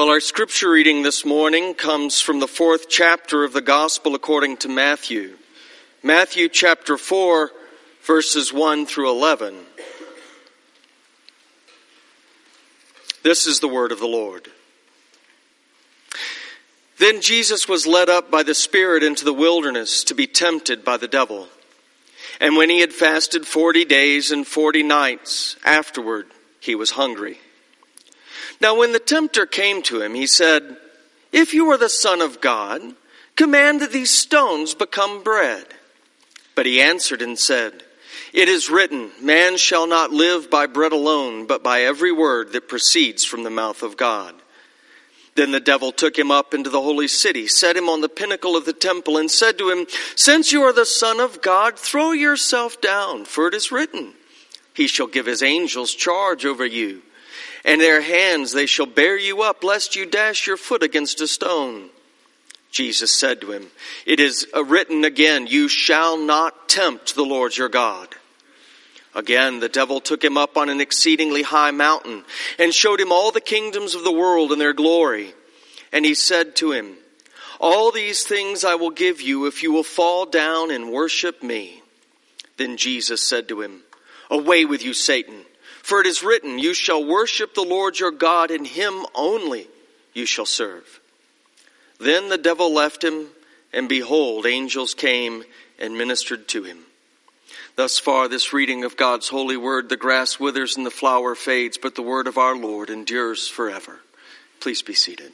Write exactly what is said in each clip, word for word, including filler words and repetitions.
Well, our scripture reading this morning comes from the fourth chapter of the Gospel according to Matthew. Matthew chapter four, verses one through eleven. This is the word of the Lord. Then Jesus was led up by the Spirit into the wilderness to be tempted by the devil. And when he had fasted forty days and forty nights, afterward he was hungry. Now when the tempter came to him, he said, "If you are the Son of God, command that these stones become bread." But he answered and said, "It is written, man shall not live by bread alone, but by every word that proceeds from the mouth of God." Then the devil took him up into the holy city, set him on the pinnacle of the temple, and said to him, "Since you are the Son of God, throw yourself down, for it is written, He shall give His angels charge over you. And in their hands they shall bear you up, lest you dash your foot against a stone." Jesus said to him, "It is written again, you shall not tempt the Lord your God." Again, the devil took him up on an exceedingly high mountain and showed him all the kingdoms of the world and their glory. And he said to him, "All these things I will give you if you will fall down and worship me." Then Jesus said to him, "Away with you, Satan. For it is written, you shall worship the Lord your God, and Him only you shall serve." Then the devil left him, and behold, angels came and ministered to him. Thus far, this reading of God's holy word. The grass withers and the flower fades, but the word of our Lord endures forever. Please be seated.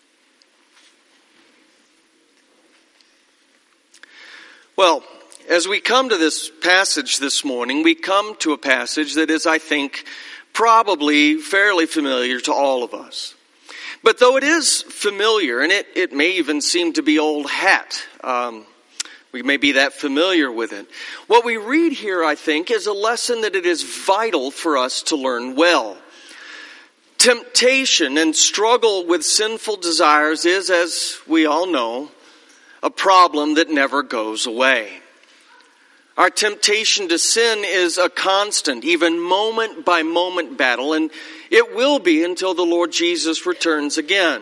Well, as we come to this passage this morning, we come to a passage that is, I think, probably fairly familiar to all of us. But though it is familiar, and it, it may even seem to be old hat, um, we may be that familiar with it. What we read here, I think, is a lesson that it is vital for us to learn well. Temptation and struggle with sinful desires is, as we all know, a problem that never goes away. Our temptation to sin is a constant, even moment by moment battle, and it will be until the Lord Jesus returns again.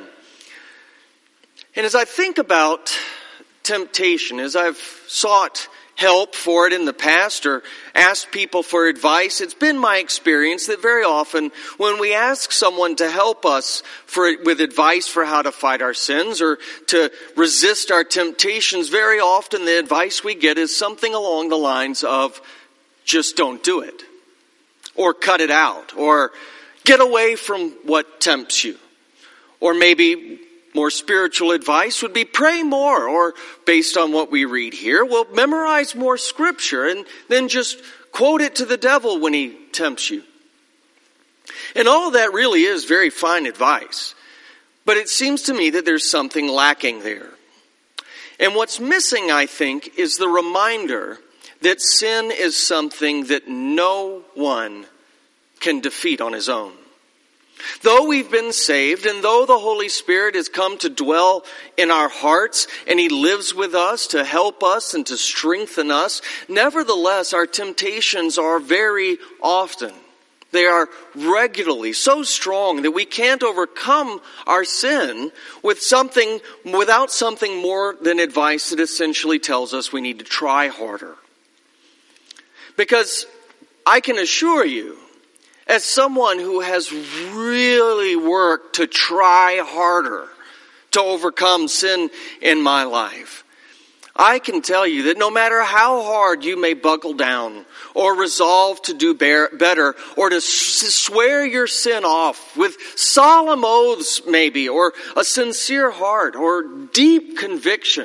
And as I think about temptation, as I've sought help for it in the past or asked people for advice, it's been my experience that very often when we ask someone to help us for with advice for how to fight our sins or to resist our temptations, very often the advice we get is something along the lines of, just don't do it, or cut it out, or get away from what tempts you. Or maybe more spiritual advice would be pray more, or based on what we read here, well, memorize more scripture and then just quote it to the devil when he tempts you. And all of that really is very fine advice. But it seems to me that there's something lacking there. And what's missing, I think, is the reminder that sin is something that no one can defeat on his own. Though we've been saved, and though the Holy Spirit has come to dwell in our hearts, and He lives with us to help us and to strengthen us, nevertheless, our temptations are very often, they are regularly so strong that we can't overcome our sin with something, without something more than advice that essentially tells us we need to try harder. Because I can assure you, as someone who has really worked to try harder to overcome sin in my life, I can tell you that no matter how hard you may buckle down or resolve to do better or to swear your sin off with solemn oaths maybe, or a sincere heart or deep conviction,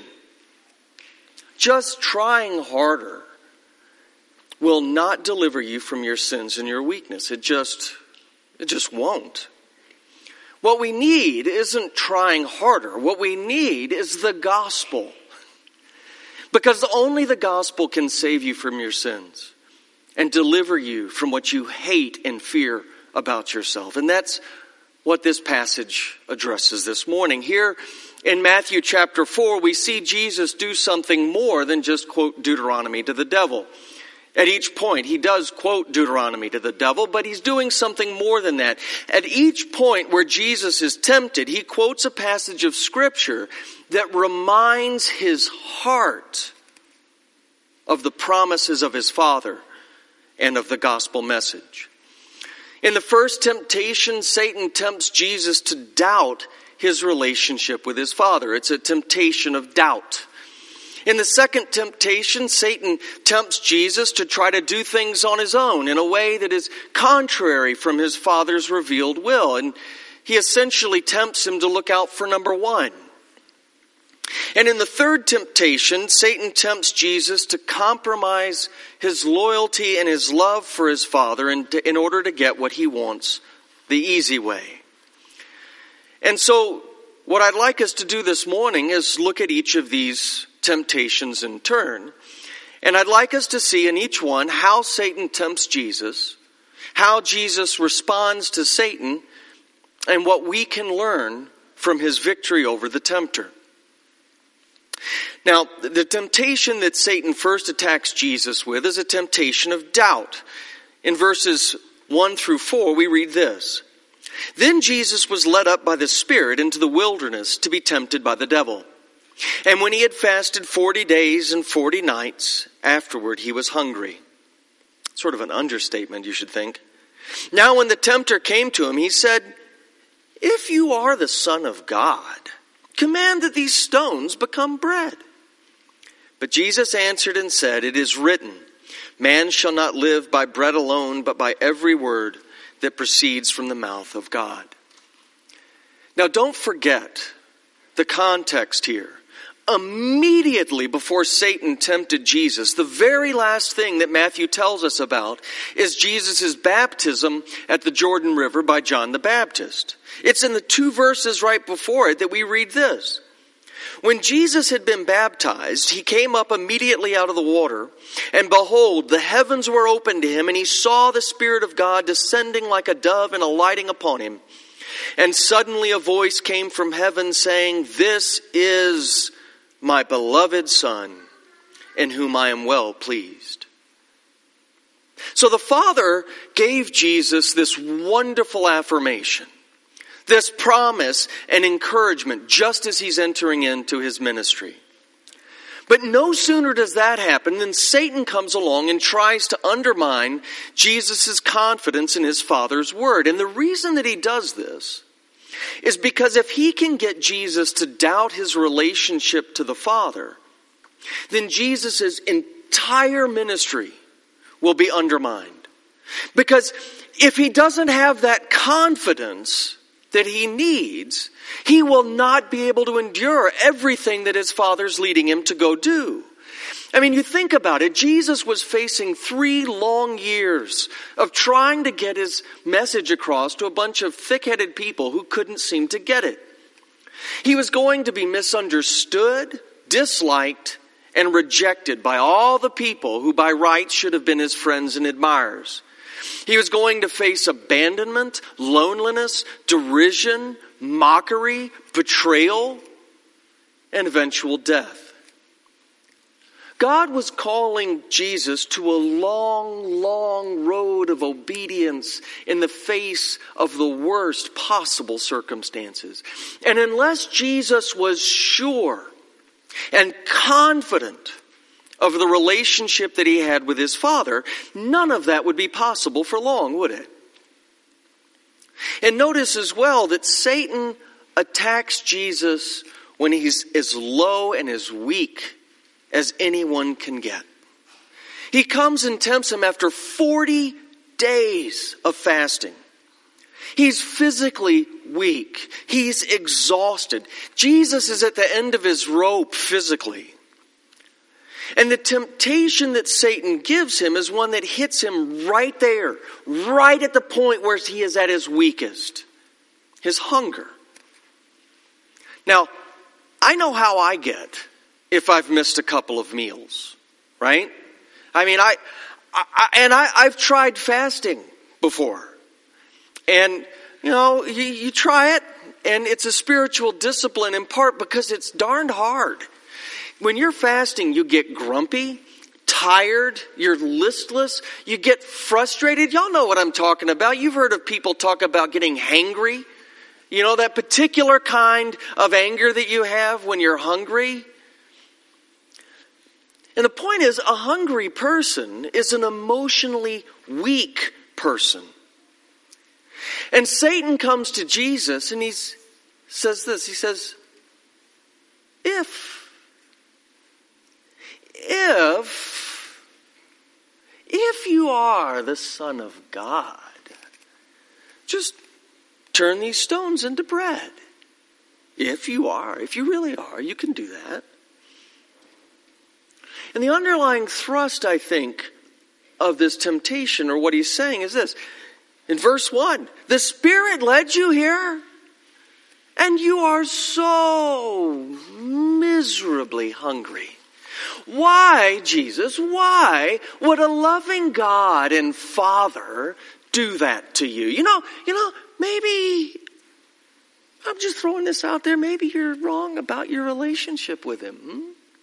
just trying harder will not deliver you from your sins and your weakness. It just, it just won't. What we need isn't trying harder. What we need is the gospel. Because only the gospel can save you from your sins and deliver you from what you hate and fear about yourself. And that's what this passage addresses this morning. Here in Matthew chapter four, we see Jesus do something more than just quote Deuteronomy to the devil. At each point, he does quote Deuteronomy to the devil, but he's doing something more than that. At each point where Jesus is tempted, he quotes a passage of Scripture that reminds his heart of the promises of his Father and of the gospel message. In the first temptation, Satan tempts Jesus to doubt his relationship with his Father. It's a temptation of doubt. In the second temptation, Satan tempts Jesus to try to do things on his own in a way that is contrary from his Father's revealed will. And he essentially tempts him to look out for number one. And in the third temptation, Satan tempts Jesus to compromise his loyalty and his love for his Father in, in order to get what he wants the easy way. And so what I'd like us to do this morning is look at each of these temptations in turn. And I'd like us to see in each one how Satan tempts Jesus, how Jesus responds to Satan, and what we can learn from his victory over the tempter. Now, the temptation that Satan first attacks Jesus with is a temptation of doubt. In verses one through four, we read this. Then Jesus was led up by the Spirit into the wilderness to be tempted by the devil. And when he had fasted forty days and forty nights, afterward he was hungry. Sort of an understatement, you should think. Now when the tempter came to him, he said, "If you are the Son of God, command that these stones become bread." But Jesus answered and said, "It is written, man shall not live by bread alone, but by every word that proceeds from the mouth of God." Now don't forget the context here. Immediately before Satan tempted Jesus, the very last thing that Matthew tells us about is Jesus' baptism at the Jordan River by John the Baptist. It's in the two verses right before it that we read this. When Jesus had been baptized, he came up immediately out of the water, and behold, the heavens were opened to him, and he saw the Spirit of God descending like a dove and alighting upon him. And suddenly a voice came from heaven saying, "This is my beloved Son, in whom I am well pleased." So the Father gave Jesus this wonderful affirmation, this promise and encouragement, just as he's entering into his ministry. But no sooner does that happen than Satan comes along and tries to undermine Jesus' confidence in his Father's word. And the reason that he does this is because if he can get Jesus to doubt his relationship to the Father, then Jesus' entire ministry will be undermined. Because if he doesn't have that confidence that he needs, he will not be able to endure everything that his Father's leading him to go do. I mean, you think about it. Jesus was facing three long years of trying to get his message across to a bunch of thick-headed people who couldn't seem to get it. He was going to be misunderstood, disliked, and rejected by all the people who by rights should have been his friends and admirers. He was going to face abandonment, loneliness, derision, mockery, betrayal, and eventual death. God was calling Jesus to a long, long road of obedience in the face of the worst possible circumstances. And unless Jesus was sure and confident of the relationship that he had with his Father, none of that would be possible for long, would it? And notice as well that Satan attacks Jesus when he's as low and as weak as anyone can get. He comes and tempts him after forty days of fasting. He's physically weak. He's exhausted. Jesus is at the end of his rope physically. And the temptation that Satan gives him is one that hits him right there, right at the point where he is at his weakest. His hunger. Now, I know how I get if I've missed a couple of meals, right? I mean, I, I and I, I've tried fasting before. And, you know, you, you try it, and it's a spiritual discipline in part because it's darned hard. When you're fasting, you get grumpy, tired, you're listless, you get frustrated. Y'all know what I'm talking about. You've heard of people talk about getting hangry. You know, that particular kind of anger that you have when you're hungry. And the point is, a hungry person is an emotionally weak person. And Satan comes to Jesus and he says this, he says, if, if, if you are the Son of God, just turn these stones into bread. If you are, if you really are, you can do that. And the underlying thrust, I think, of this temptation, or what he's saying, is this. In verse one, the Spirit led you here, and you are so miserably hungry. Why, Jesus, why would a loving God and Father do that to you? You know, you know, maybe, I'm just throwing this out there, maybe you're wrong about your relationship with Him. Hmm?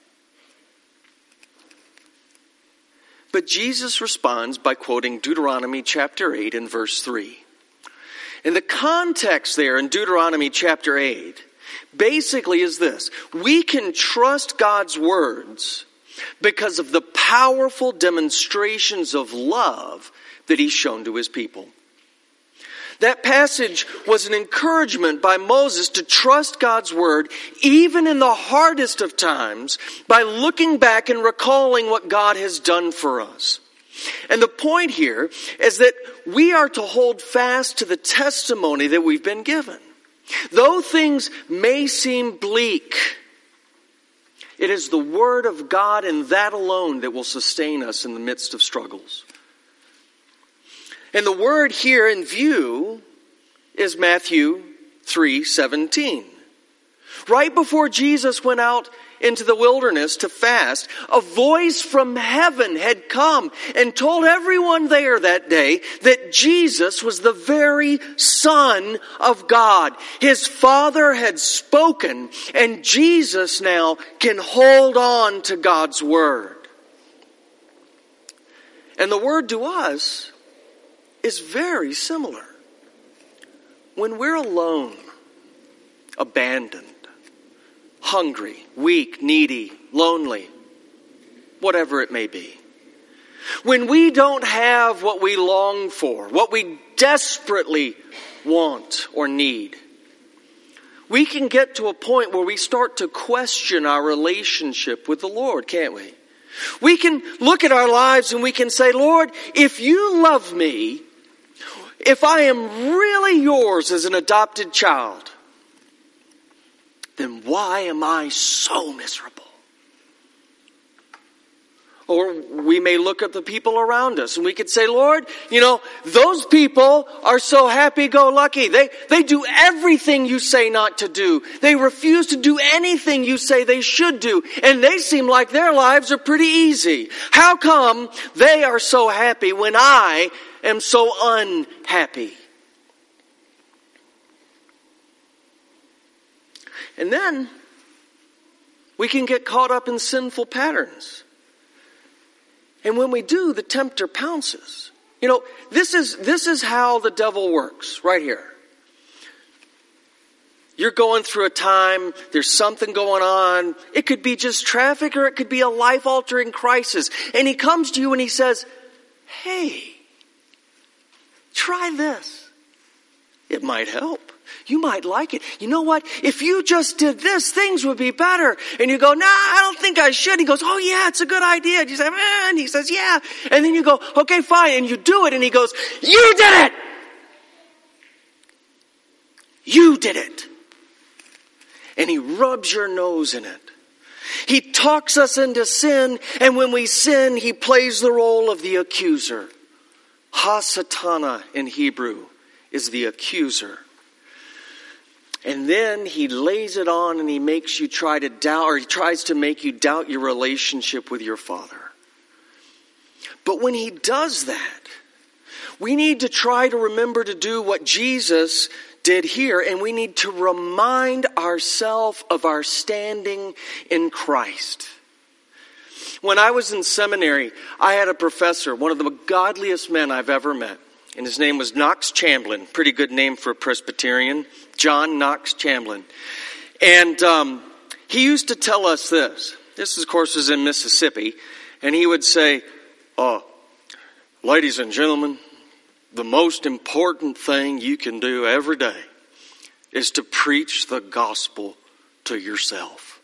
But Jesus responds by quoting Deuteronomy chapter eight and verse three. And the context there in Deuteronomy chapter eight basically is this. We can trust God's words because of the powerful demonstrations of love that He's shown to His people. That passage was an encouragement by Moses to trust God's word even in the hardest of times by looking back and recalling what God has done for us. And the point here is that we are to hold fast to the testimony that we've been given. Though things may seem bleak, it is the word of God and that alone that will sustain us in the midst of struggles. And the word here in view is Matthew three seventeen. Right before Jesus went out into the wilderness to fast, a voice from heaven had come and told everyone there that day that Jesus was the very Son of God. His Father had spoken, and Jesus now can hold on to God's word. And the word to us is very similar. When we're alone, abandoned, hungry, weak, needy, lonely, whatever it may be. When we don't have what we long for, what we desperately want or need, we can get to a point where we start to question our relationship with the Lord, can't we? We can look at our lives and we can say, Lord, if you love me, if I am really yours as an adopted child, then why am I so miserable? Or we may look at the people around us and we could say, Lord, you know, those people are so happy-go-lucky. They, they do everything you say not to do. They refuse to do anything you say they should do. And they seem like their lives are pretty easy. How come they are so happy when I am so unhappy? And then we can get caught up in sinful patterns. And when we do, the tempter pounces. You know, this is this is how the devil works, right here. You're going through a time, there's something going on. It could be just traffic or it could be a life-altering crisis. And he comes to you and he says, hey, try this. It might help. You might like it. You know what? If you just did this, things would be better. And you go, nah, I don't think I should. He goes, oh yeah, it's a good idea. And you say, man, and he says, yeah. And then you go, okay, fine. And you do it. And he goes, you did it. You did it. And he rubs your nose in it. He talks us into sin. And when we sin, he plays the role of the accuser. Ha-satana in Hebrew is the accuser. And then he lays it on and he makes you try to doubt, or he tries to make you doubt your relationship with your Father. But when he does that, we need to try to remember to do what Jesus did here, and we need to remind ourselves of our standing in Christ. When I was in seminary, I had a professor, one of the godliest men I've ever met. And his name was Knox Chamblin. Pretty good name for a Presbyterian. John Knox Chamblin. And um, he used to tell us this. This, of course, is in Mississippi. And he would say, uh, ladies and gentlemen, the most important thing you can do every day is to preach the gospel to yourself.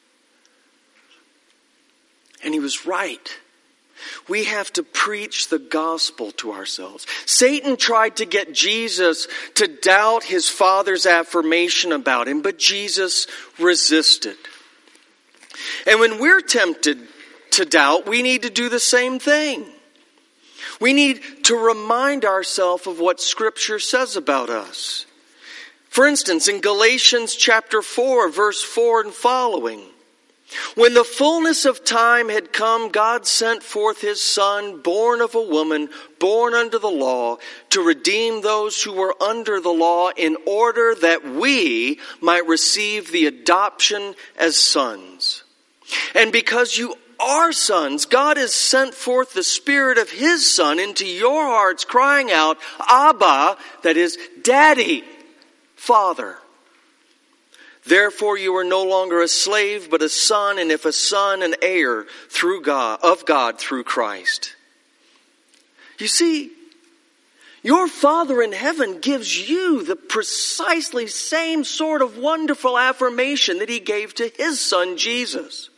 And he was right. We have to preach the gospel to ourselves. Satan tried to get Jesus to doubt his Father's affirmation about him, but Jesus resisted. And when we're tempted to doubt, we need to do the same thing. We need to remind ourselves of what Scripture says about us. For instance, in Galatians chapter four, verse four and following, when the fullness of time had come, God sent forth his Son, born of a woman, born under the law, to redeem those who were under the law, in order that we might receive the adoption as sons. And because you are sons, God has sent forth the Spirit of his Son into your hearts, crying out, Abba, that is, Daddy, Father. Therefore you are no longer a slave, but a son, and if a son, an heir through God, of God through Christ. You see, your Father in heaven gives you the precisely same sort of wonderful affirmation that he gave to his Son, Jesus.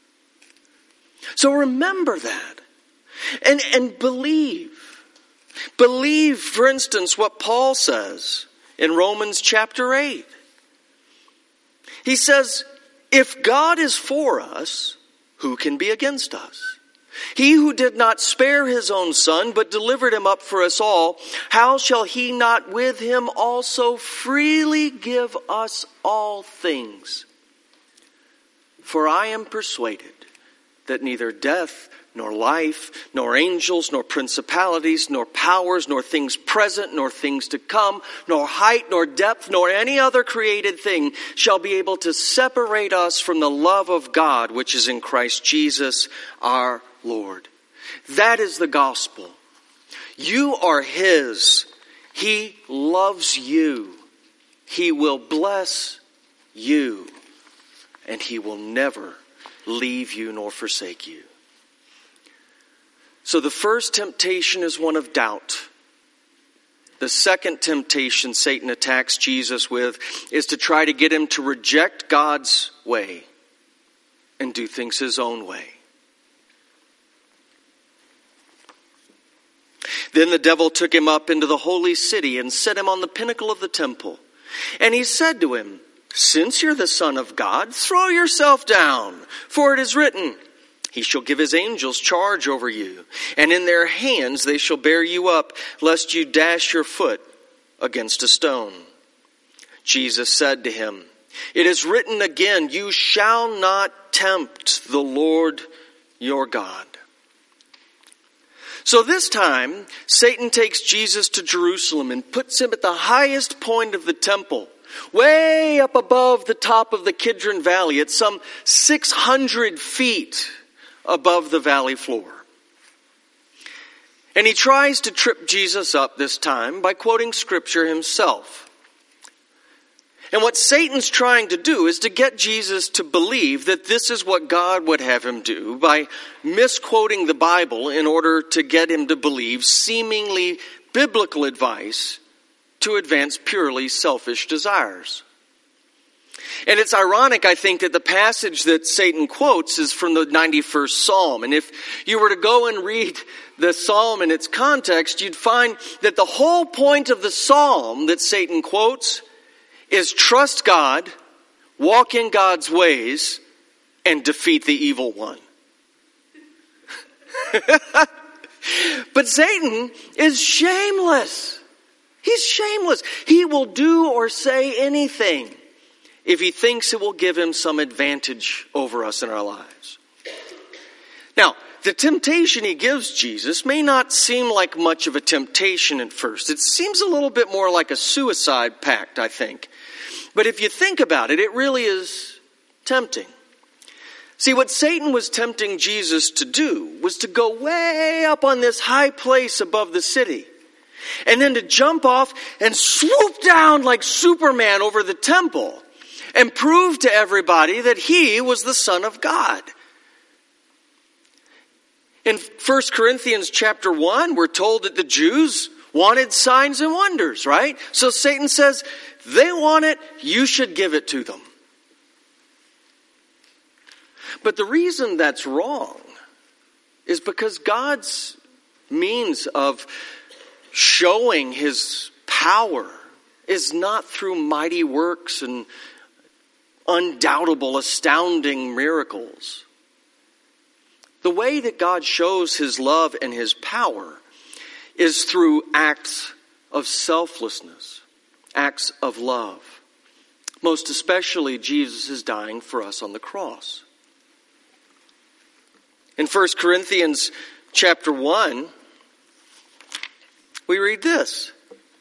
So remember that. And, and believe. Believe, for instance, what Paul says in Romans chapter eight. He says, if God is for us, who can be against us? He who did not spare his own Son, but delivered him up for us all, how shall he not with him also freely give us all things? For I am persuaded that neither death, nor life, nor angels, nor principalities, nor powers, nor things present, nor things to come, nor height, nor depth, nor any other created thing shall be able to separate us from the love of God, which is in Christ Jesus our Lord. That is the gospel. You are his. He loves you. He will bless you. And he will never leave you nor forsake you. So the first temptation is one of doubt. The second temptation Satan attacks Jesus with is to try to get him to reject God's way and do things his own way. Then the devil took him up into the holy city and set him on the pinnacle of the temple. And he said to him, since you're the Son of God, throw yourself down, for it is written, he shall give his angels charge over you, and in their hands they shall bear you up, lest you dash your foot against a stone. Jesus said to him, it is written again, you shall not tempt the Lord your God. So this time, Satan takes Jesus to Jerusalem and puts him at the highest point of the temple, way up above the top of the Kidron Valley, at some six hundred feet above the valley floor. And he tries to trip Jesus up this time by quoting Scripture himself. And what Satan's trying to do is to get Jesus to believe that this is what God would have him do by misquoting the Bible in order to get him to believe seemingly biblical advice to advance purely selfish desires. And it's ironic, I think, that the passage that Satan quotes is from the ninety-first Psalm. And if you were to go and read the Psalm in its context, you'd find that the whole point of the Psalm that Satan quotes is trust God, walk in God's ways, and defeat the evil one. But Satan is shameless. He's shameless. He will do or say anything if he thinks it will give him some advantage over us in our lives. Now, the temptation he gives Jesus may not seem like much of a temptation at first. It seems a little bit more like a suicide pact, I think. But if you think about it, it really is tempting. See, what Satan was tempting Jesus to do was to go way up on this high place above the city, and then to jump off and swoop down like Superman over the temple and prove to everybody that he was the Son of God. In First Corinthians chapter one, we're told that the Jews wanted signs and wonders, right? So Satan says, they want it, you should give it to them. But the reason that's wrong is because God's means of showing his power is not through mighty works and undoubtable, astounding miracles. The way that God shows his love and his power is through acts of selflessness, acts of love. Most especially, Jesus is dying for us on the cross. In First Corinthians chapter one, we read this.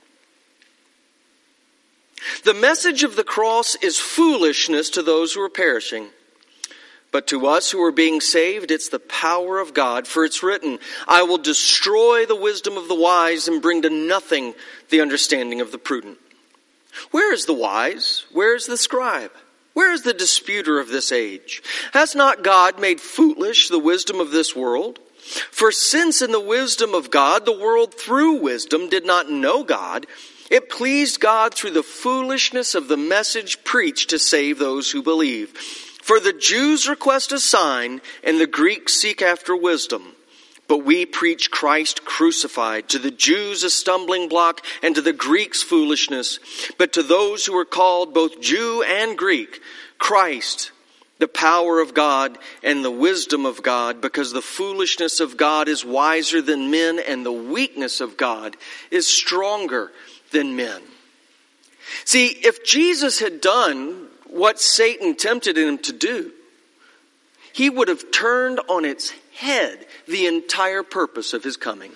The message of the cross is foolishness to those who are perishing. But to us who are being saved, it's the power of God. For it's written, I will destroy the wisdom of the wise and bring to nothing the understanding of the prudent. Where is the wise? Where is the scribe? Where is the disputer of this age? Has not God made foolish the wisdom of this world? For since in the wisdom of God, the world through wisdom did not know God, it pleased God through the foolishness of the message preached to save those who believe. For the Jews request a sign, and the Greeks seek after wisdom. But we preach Christ crucified, to the Jews a stumbling block, and to the Greeks foolishness. But to those who are called both Jew and Greek, Christ, the power of God and the wisdom of God, because the foolishness of God is wiser than men, and the weakness of God is stronger than men. See, if Jesus had done what Satan tempted him to do, he would have turned on its head the entire purpose of his coming.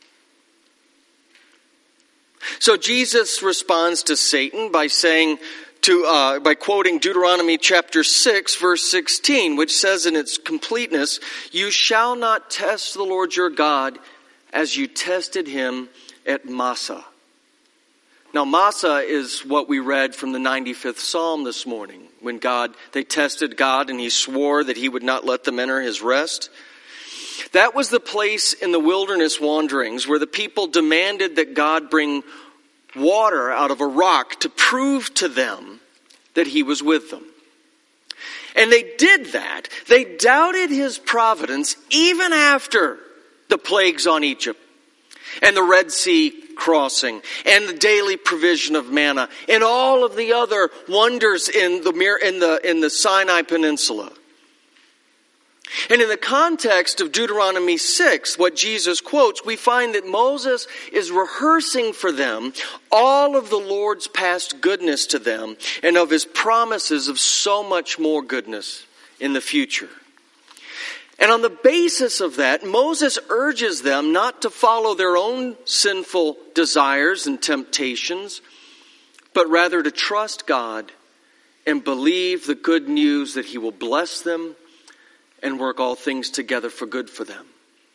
So Jesus responds to Satan by saying to uh, by quoting Deuteronomy chapter six, verse sixteen, which says in its completeness, "You shall not test the Lord your God as you tested him at Massah." Now, Massah is what we read from the ninety-fifth Psalm this morning, when God, they tested God and he swore that he would not let them enter his rest. That was the place in the wilderness wanderings where the people demanded that God bring water out of a rock to prove to them that he was with them. And they did that. They doubted his providence even after the plagues on Egypt and the Red Sea crossing and the daily provision of manna and all of the other wonders in the in the in the Sinai Peninsula. And in the context of Deuteronomy six, what Jesus quotes, we find that Moses is rehearsing for them all of the Lord's past goodness to them and of his promises of so much more goodness in the future. And on the basis of that, Moses urges them not to follow their own sinful desires and temptations, but rather to trust God and believe the good news that he will bless them and work all things together for good for them.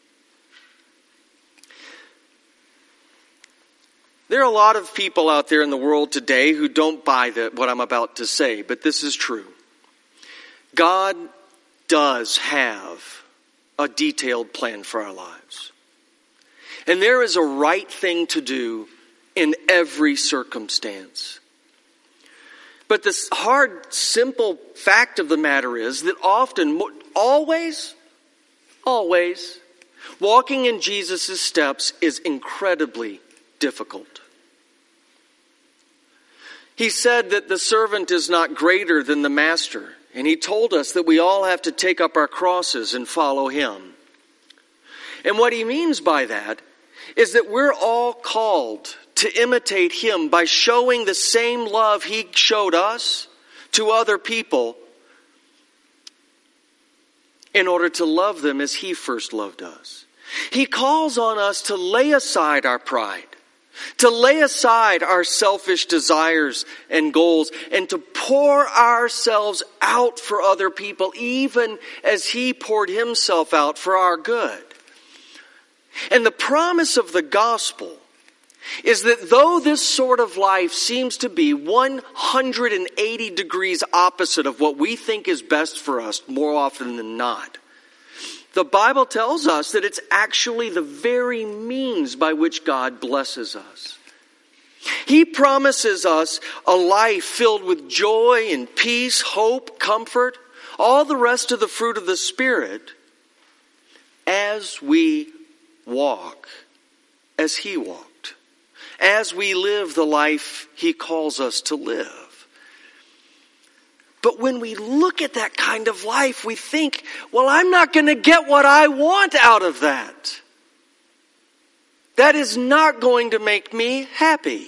There are a lot of people out there in the world today who don't buy that, what I'm about to say, but this is true. God does have a detailed plan for our lives. And there is a right thing to do in every circumstance. But the hard, simple fact of the matter is that often, always, always, walking in Jesus' steps is incredibly difficult. He said that the servant is not greater than the master. And he told us that we all have to take up our crosses and follow him. And what he means by that is that we're all called to imitate him by showing the same love he showed us to other people in order to love them as he first loved us. He calls on us to lay aside our pride, to lay aside our selfish desires and goals, and to pour ourselves out for other people, even as he poured himself out for our good. And the promise of the gospel is that though this sort of life seems to be one hundred eighty degrees opposite of what we think is best for us more often than not, the Bible tells us that it's actually the very means by which God blesses us. He promises us a life filled with joy and peace, hope, comfort, all the rest of the fruit of the Spirit, as we walk as he walked, as we live the life he calls us to live. But when we look at that kind of life, we think, well, I'm not going to get what I want out of that. That is not going to make me happy.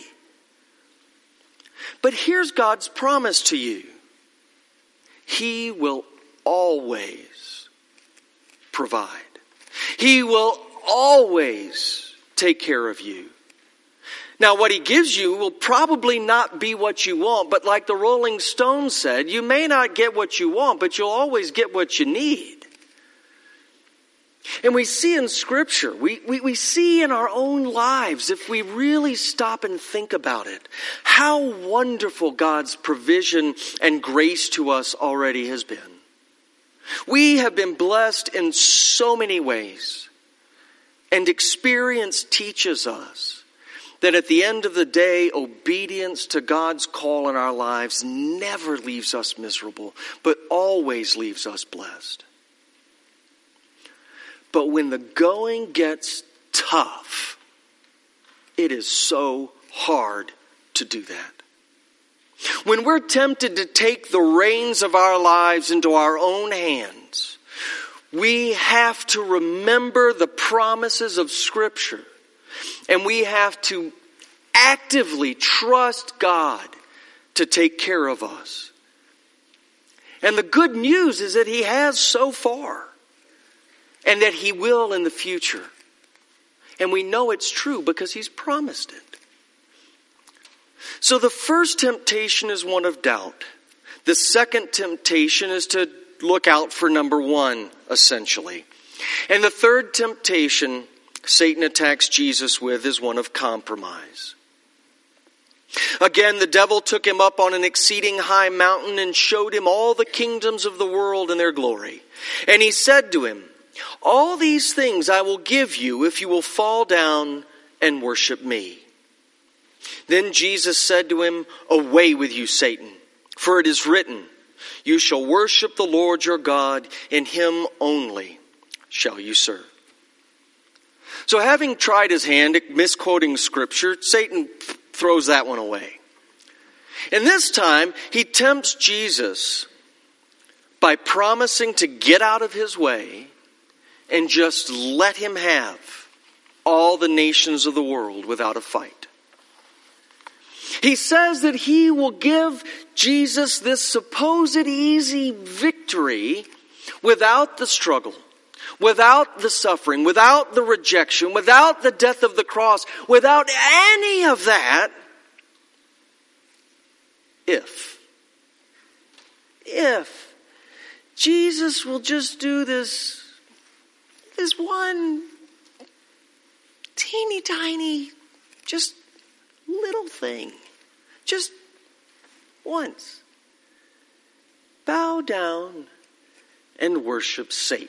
But here's God's promise to you. He will always provide. He will always take care of you. Now, what he gives you will probably not be what you want, but like the Rolling Stones said, you may not get what you want, but you'll always get what you need. And we see in Scripture, we, we, we see in our own lives, if we really stop and think about it, how wonderful God's provision and grace to us already has been. We have been blessed in so many ways, and experience teaches us that at the end of the day, obedience to God's call in our lives never leaves us miserable, but always leaves us blessed. But when the going gets tough, it is so hard to do that. When we're tempted to take the reins of our lives into our own hands, we have to remember the promises of Scripture. And we have to actively trust God to take care of us. And the good news is that he has so far. And that he will in the future. And we know it's true because he's promised it. So the first temptation is one of doubt. The second temptation is to look out for number one, essentially. And the third temptation Satan attacks Jesus with is one of compromise. Again, the devil took him up on an exceeding high mountain and showed him all the kingdoms of the world and their glory. And he said to him, all these things I will give you if you will fall down and worship me. Then Jesus said to him, away with you, Satan, for it is written, you shall worship the Lord your God, and him only shall you serve. So having tried his hand at misquoting Scripture, Satan throws that one away. And this time, he tempts Jesus by promising to get out of his way and just let him have all the nations of the world without a fight. He says that he will give Jesus this supposed easy victory without the struggle, without the suffering, without the rejection, without the death of the cross, without any of that, if, if Jesus will just do this, this one teeny tiny, just little thing, just once, bow down and worship Satan.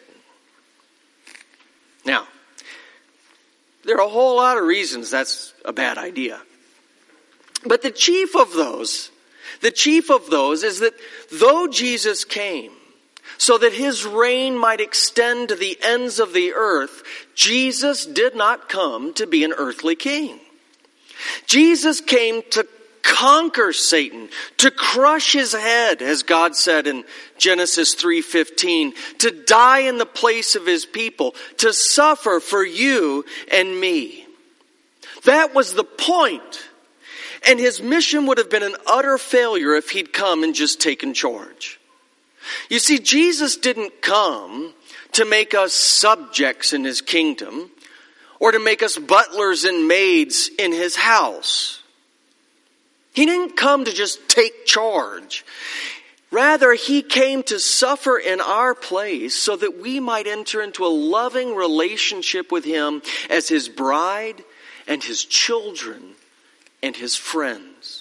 Now, there are a whole lot of reasons that's a bad idea. But the chief of those, the chief of those is that though Jesus came so that his reign might extend to the ends of the earth, Jesus did not come to be an earthly king. Jesus came to conquer Satan, to crush his head, as God said in Genesis three fifteen, to die in the place of his people, to suffer for you and me. That was the point. And his mission would have been an utter failure if he'd come and just taken charge. You see, Jesus didn't come to make us subjects in his kingdom or to make us butlers and maids in his house. He didn't come to just take charge. Rather, he came to suffer in our place so that we might enter into a loving relationship with him as his bride and his children and his friends.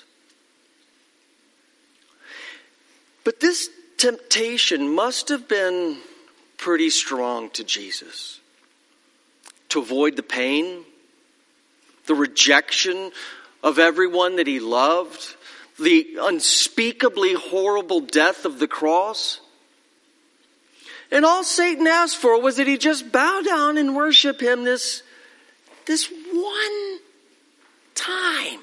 But this temptation must have been pretty strong to Jesus. To avoid the pain, the rejection of everyone that he loved, the unspeakably horrible death of the cross. And all Satan asked for was that he just bow down and worship him this, this one time.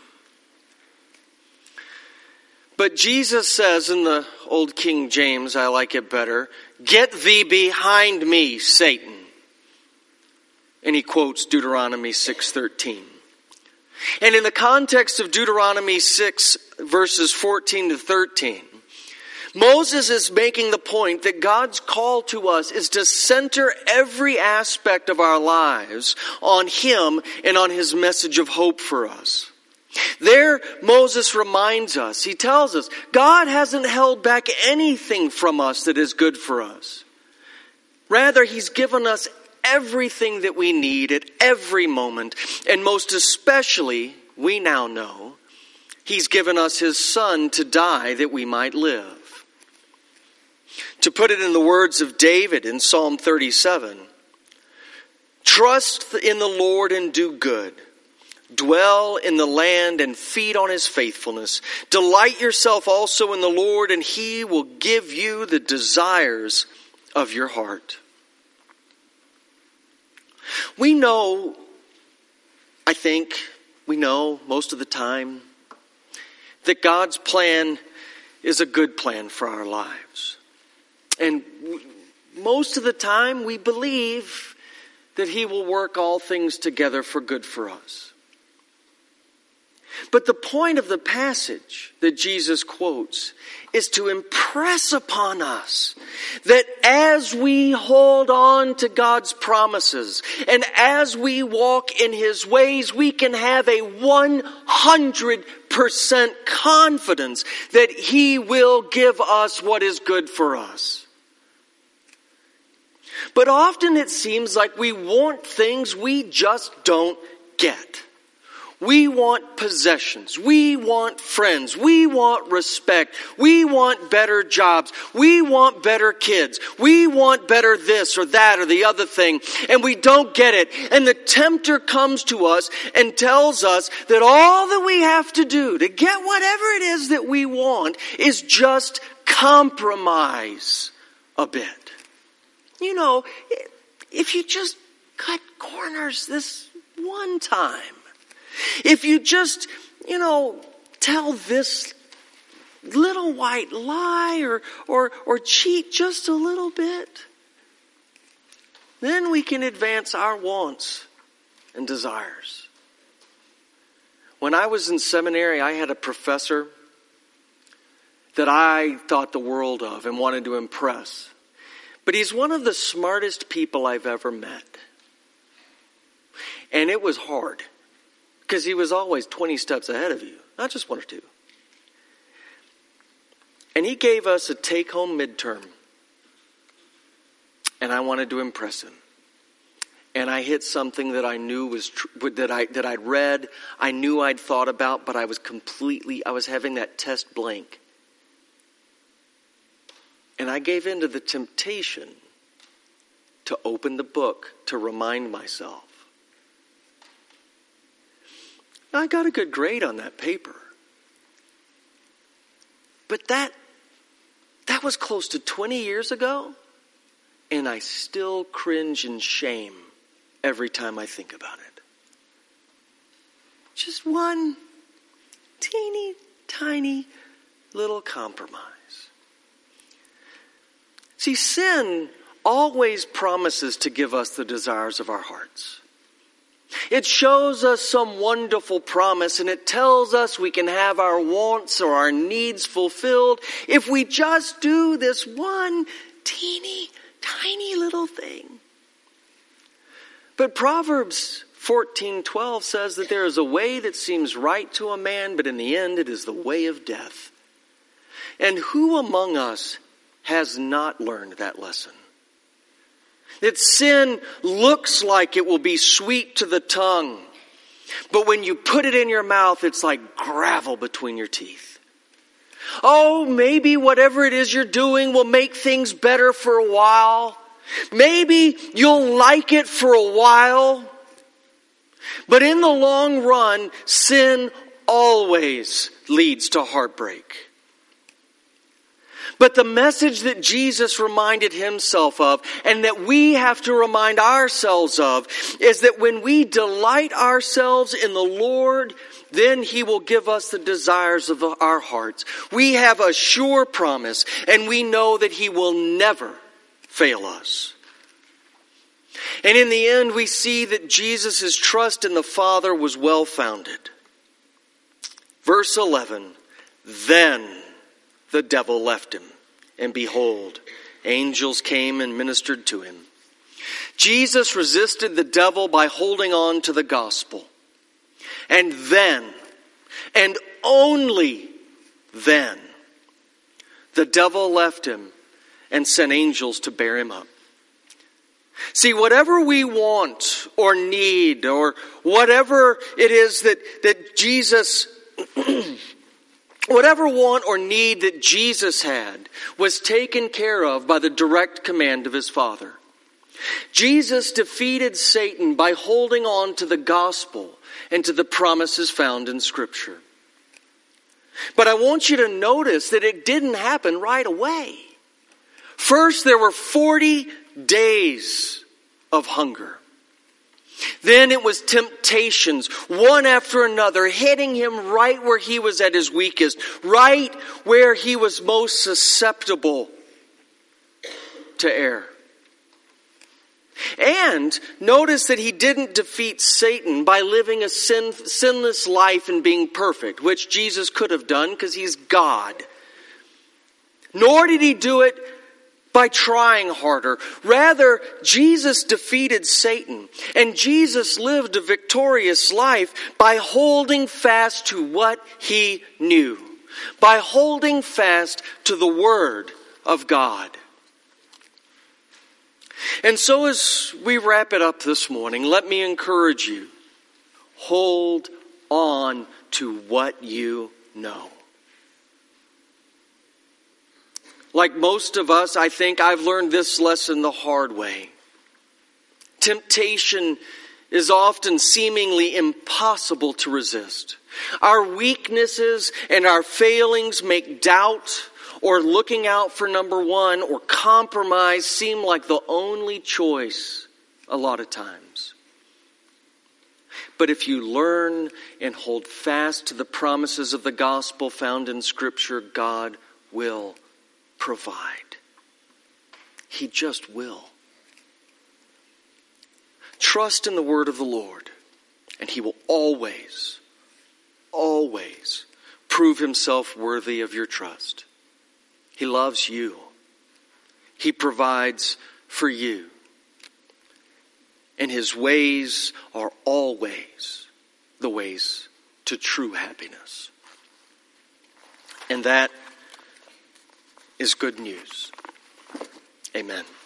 But Jesus says in the old King James, I like it better, "Get thee behind me, Satan." And he quotes Deuteronomy six thirteen. And in the context of Deuteronomy six, verses fourteen to thirteen, Moses is making the point that God's call to us is to center every aspect of our lives on him and on his message of hope for us. There, Moses reminds us, he tells us, God hasn't held back anything from us that is good for us. Rather, he's given us everything that we need at every moment, and most especially, we now know, he's given us his son to die that we might live. To put it in the words of David in Psalm thirty-seven, "Trust in the Lord and do good. Dwell in the land and feed on his faithfulness. Delight yourself also in the Lord, and he will give you the desires of your heart." We know, I think, we know most of the time that God's plan is a good plan for our lives. And most of the time we believe that he will work all things together for good for us. But the point of the passage that Jesus quotes is to impress upon us that as we hold on to God's promises and as we walk in his ways, we can have a one hundred percent confidence that he will give us what is good for us. But often it seems like we want things we just don't get. We want possessions. We want friends. We want respect. We want better jobs. We want better kids. We want better this or that or the other thing. And we don't get it. And the tempter comes to us and tells us that all that we have to do to get whatever it is that we want is just compromise a bit. You know, if you just cut corners this one time, if you just, you know, tell this little white lie or, or, or cheat just a little bit, then we can advance our wants and desires. When I was in seminary, I had a professor that I thought the world of and wanted to impress. But he's one of the smartest people I've ever met. And it was hard. Because he was always twenty steps ahead of you. Not just one or two. And he gave us a take-home midterm. And I wanted to impress him. And I hit something that I knew was tr- that I that I'd read, I knew I'd thought about, but I was completely I was having that test blank. And I gave in to the temptation to open the book to remind myself. I got a good grade on that paper. But that that was close to twenty years ago, and I still cringe in shame every time I think about it. Just one teeny tiny little compromise. See, sin always promises to give us the desires of our hearts. It shows us some wonderful promise, and it tells us we can have our wants or our needs fulfilled if we just do this one teeny, tiny little thing. But Proverbs fourteen twelve says that there is a way that seems right to a man, but in the end it is the way of death. And who among us has not learned that lesson? That sin looks like it will be sweet to the tongue, but when you put it in your mouth, it's like gravel between your teeth. Oh, maybe whatever it is you're doing will make things better for a while. Maybe you'll like it for a while. But in the long run, sin always leads to heartbreak. But the message that Jesus reminded himself of, and that we have to remind ourselves of, is that when we delight ourselves in the Lord, then he will give us the desires of our hearts. We have a sure promise, and we know that he will never fail us. And in the end, we see that Jesus' trust in the Father was well-founded. Verse eleven, then the devil left him, and behold, angels came and ministered to him. Jesus resisted the devil by holding on to the gospel. And then, and only then, the devil left him and sent angels to bear him up. See, whatever we want or need, or whatever it is that, that Jesus, whatever want or need that Jesus had, was taken care of by the direct command of his Father. Jesus defeated Satan by holding on to the gospel and to the promises found in Scripture. But I want you to notice that it didn't happen right away. First, there were forty days of hunger. Then it was temptations, one after another, hitting him right where he was at his weakest, right where he was most susceptible to err. And notice that he didn't defeat Satan by living a sin, sinless life and being perfect, which Jesus could have done because he's God. Nor did he do it by trying harder. Rather, Jesus defeated Satan, and Jesus lived a victorious life by holding fast to what he knew, by holding fast to the Word of God. And so as we wrap it up this morning, let me encourage you, hold on to what you know. Like most of us, I think I've learned this lesson the hard way. Temptation is often seemingly impossible to resist. Our weaknesses and our failings make doubt or looking out for number one or compromise seem like the only choice a lot of times. But if you learn and hold fast to the promises of the gospel found in Scripture, God will provide. He just will. Trust in the word of the Lord, and he will always, always prove himself worthy of your trust. He loves you. He provides for you. And his ways are always the ways to true happiness. And that is good news. Amen.